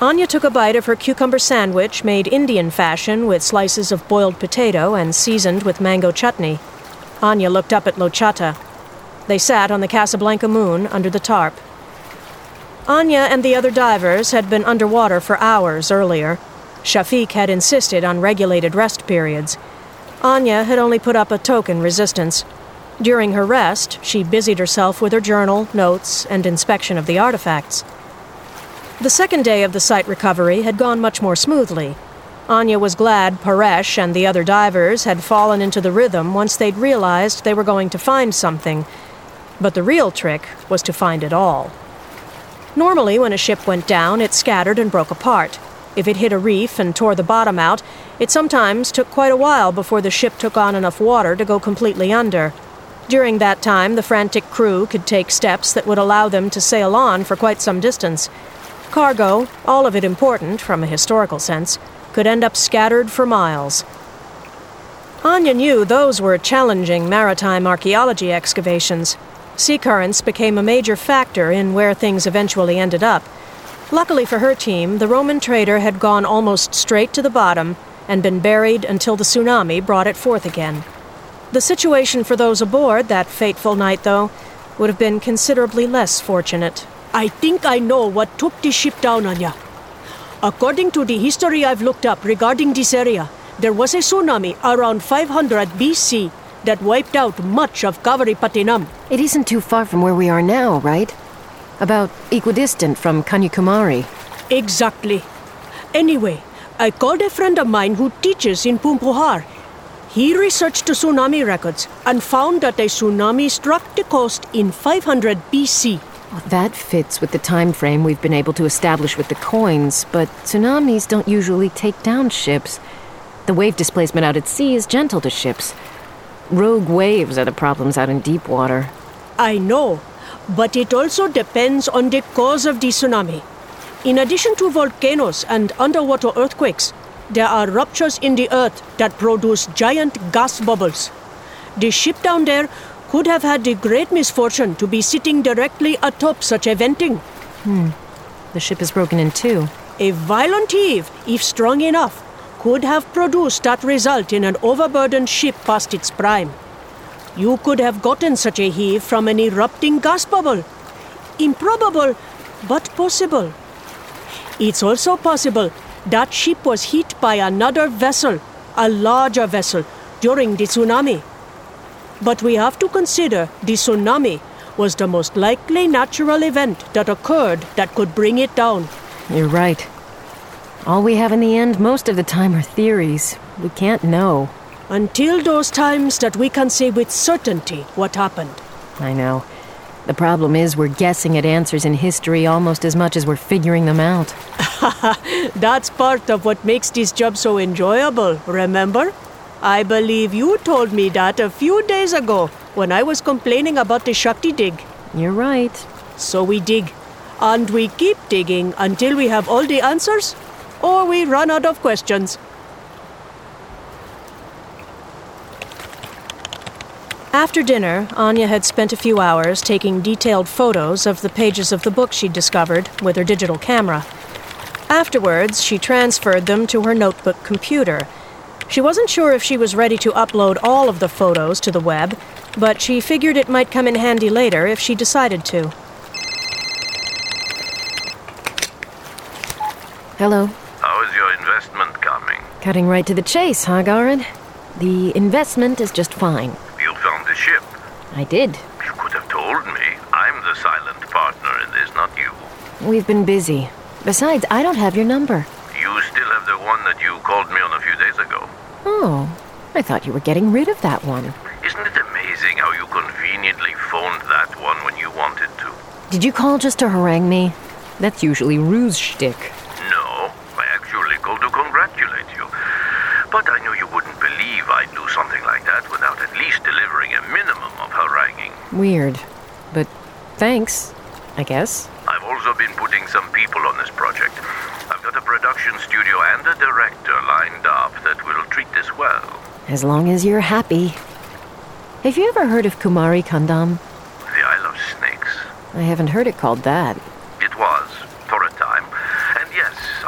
Anya took a bite of her cucumber sandwich made Indian fashion with slices of boiled potato and seasoned with mango chutney. Anya looked up at Lochata. They sat on the Casablanca moon under the tarp. Anya and the other divers had been underwater for hours earlier. Shafiq had insisted on regulated rest periods. Anya had only put up a token resistance. During her rest, she busied herself with her journal, notes, and inspection of the artifacts. The second day of the site recovery had gone much more smoothly. Anya was glad Paresh and the other divers had fallen into the rhythm once they'd realized they were going to find something. But the real trick was to find it all. Normally, when a ship went down, it scattered and broke apart. If it hit a reef and tore the bottom out, it sometimes took quite a while before the ship took on enough water to go completely under. During that time, the frantic crew could take steps that would allow them to sail on for quite some distance. Cargo, all of it important from a historical sense, could end up scattered for miles. Anya knew those were challenging maritime archaeology excavations. Sea currents became a major factor in where things eventually ended up. Luckily for her team, the Roman trader had gone almost straight to the bottom and been buried until the tsunami brought it forth again. The situation for those aboard that fateful night, though, would have been considerably less fortunate. I think I know what took this ship down, Anya. According to the history I've looked up regarding this area, there was a tsunami around 500 BC that wiped out much of Kavaripattinam. It isn't too far from where we are now, right? About equidistant from Kanyakumari. Exactly. Anyway, I called a friend of mine who teaches in Pumpuhar. He researched the tsunami records and found that a tsunami struck the coast in 500 BC. Well, that fits with the time frame we've been able to establish with the coins, but tsunamis don't usually take down ships. The wave displacement out at sea is gentle to ships. Rogue waves are the problems out in deep water. I know, but it also depends on the cause of the tsunami. In addition to volcanoes and underwater earthquakes, there are ruptures in the earth that produce giant gas bubbles. The ship down there could have had the great misfortune to be sitting directly atop such a venting. The ship is broken in two. A violent heave, if strong enough, could have produced that result in an overburdened ship past its prime. You could have gotten such a heave from an erupting gas bubble. Improbable, but possible. It's also possible that ship was hit by another vessel, a larger vessel, during the tsunami. But we have to consider the tsunami was the most likely natural event that occurred that could bring it down. You're right. All we have in the end most of the time are theories. We can't know. Until those times that we can say with certainty what happened. I know. The problem is we're guessing at answers in history almost as much as we're figuring them out. That's part of what makes this job so enjoyable, remember? I believe you told me that a few days ago when I was complaining about the Shakti dig. You're right. So we dig. And we keep digging until we have all the answers, or we run out of questions. After dinner, Anya had spent a few hours taking detailed photos of the pages of the book she'd discovered with her digital camera. Afterwards, she transferred them to her notebook computer. She wasn't sure if she was ready to upload all of the photos to the web, but she figured it might come in handy later if she decided to. Hello. How is your investment coming? Cutting right to the chase, huh, Garin? The investment is just fine. You found the ship. I did. You could have told me. I'm the silent partner in this, not you. We've been busy. Besides, I don't have your number. You still have the one that you called me on a few days ago. Oh, I thought you were getting rid of that one. Isn't it amazing how you conveniently phoned that one when you wanted to? Did you call just to harangue me? That's usually Rue's shtick. No, I actually called to congratulate you. But I knew you wouldn't believe I'd do something like that without at least delivering a minimum of haranguing. Weird. But thanks, I guess. I've also been putting some people on this project. I've got a production studio and a director lined up that will treat this well. As long as you're happy. Have you ever heard of Kumari Kandam? The Isle of Snakes. I haven't heard it called that. It was, for a time. And yes,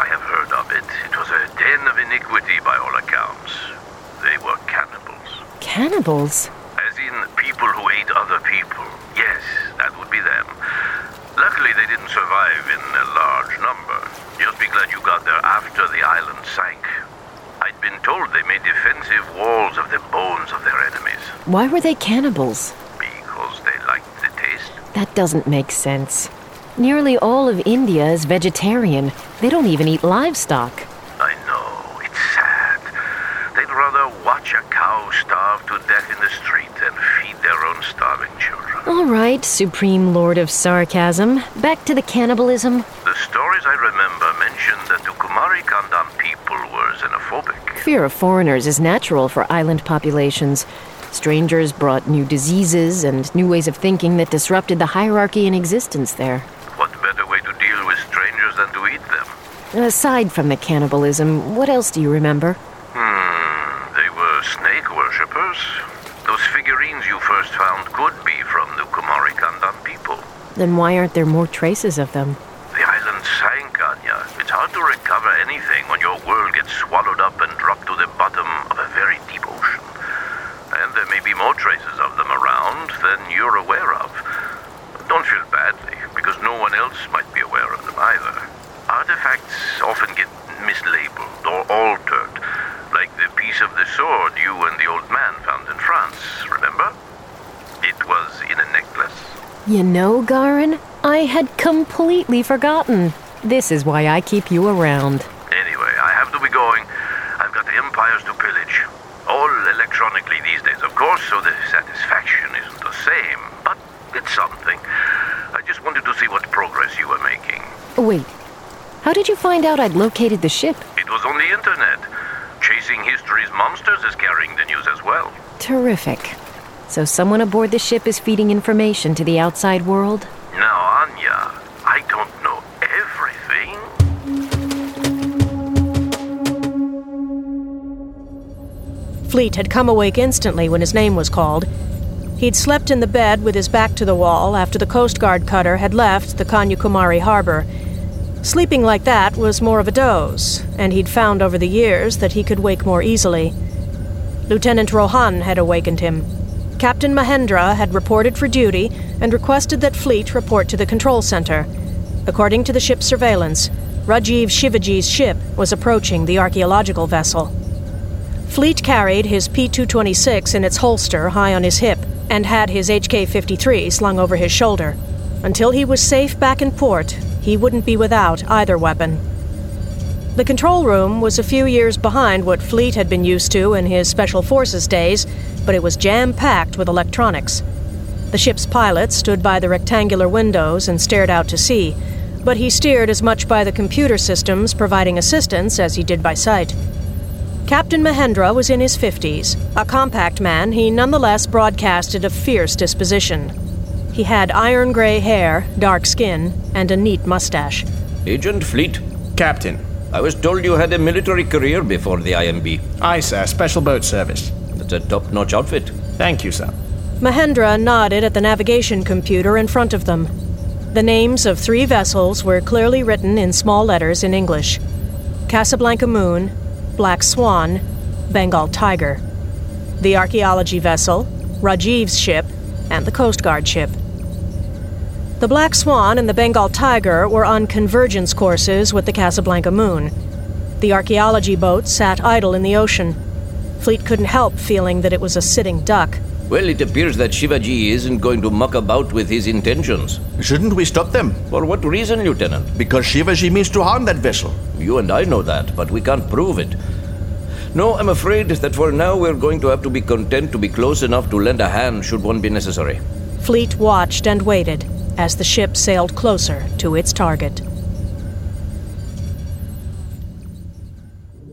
by all accounts. They were cannibals. Cannibals? As in people who ate other people. Yes, that would be them. Luckily, they didn't survive in a large number. Just be glad you got there after the island sank. I'd been told they made defensive walls of the bones of their enemies. Why were they cannibals? Because they liked the taste. That doesn't make sense. Nearly all of India is vegetarian. They don't even eat livestock. I know, it's sad. They'd rather watch a cow starve to death in the street than feed their own starving children. All right, Supreme Lord of Sarcasm. Back to the cannibalism. The stories I remember mention that the Kumari Kandam people were xenophobic. Fear of foreigners is natural for island populations. Strangers brought new diseases and new ways of thinking that disrupted the hierarchy in existence there. What better way to deal with strangers than to eat them? Aside from the cannibalism, what else do you remember? They were snake worshippers. Those figurines you first found could be from the Kumari Kandam people. Then why aren't there more traces of them? The island sank, Anya. It's hard to recover anything when your world gets swallowed up and dropped to the bottom of a very deep ocean. And there may be more traces of them around than you're aware of. Don't feel badly, because no one else might be aware of them either. Artifacts often get mislabeled or altered, like the piece of the sword you and the old man found in France, remember? It was in a necklace. You know, Garin, I had completely forgotten. This is why I keep you around. Anyway, I have to be going. I've got empires to pillage. All electronically these days, of course, so the satisfaction isn't the same, but it's something. I just wanted to see what progress you were making. Wait, how did you find out I'd located the ship? It was on the internet. Chasing History's Monsters is carrying the news as well. Terrific. So someone aboard the ship is feeding information to the outside world? Now, Anya, I don't know everything. Fleet had come awake instantly when his name was called. He'd slept in the bed with his back to the wall after the Coast Guard cutter had left the Kanyakumari harbor. Sleeping like that was more of a doze, and he'd found over the years that he could wake more easily. Lieutenant Rohan had awakened him. Captain Mahendra had reported for duty and requested that Fleet report to the control center. According to the ship's surveillance, Rajiv Shivaji's ship was approaching the archaeological vessel. Fleet carried his P-226 in its holster high on his hip and had his HK-53 slung over his shoulder. Until he was safe back in port, he wouldn't be without either weapon. The control room was a few years behind what Fleet had been used to in his Special Forces days, but it was jam-packed with electronics. The ship's pilot stood by the rectangular windows and stared out to sea, but he steered as much by the computer systems providing assistance as he did by sight. Captain Mahendra was in his 50s. A compact man, he nonetheless broadcasted a fierce disposition. He had iron gray hair, dark skin, and a neat mustache. Agent Fleet. Captain. I was told you had a military career before the IMB. Aye, sir. Special boat service. That's a top-notch outfit. Thank you, sir. Mahendra nodded at the navigation computer in front of them. The names of 3 vessels were clearly written in small letters in English. Casablanca Moon, Black Swan, Bengal Tiger. The archaeology vessel, Rajiv's ship, and the Coast Guard ship. The Black Swan and the Bengal Tiger were on convergence courses with the Casablanca Moon. The archaeology boat sat idle in the ocean. Fleet couldn't help feeling that it was a sitting duck. Well, it appears that Shivaji isn't going to muck about with his intentions. Shouldn't we stop them? For what reason, Lieutenant? Because Shivaji means to harm that vessel. You and I know that, but we can't prove it. No, I'm afraid that for now we're going to have to be content to be close enough to lend a hand should one be necessary. Fleet watched and waited as the ship sailed closer to its target.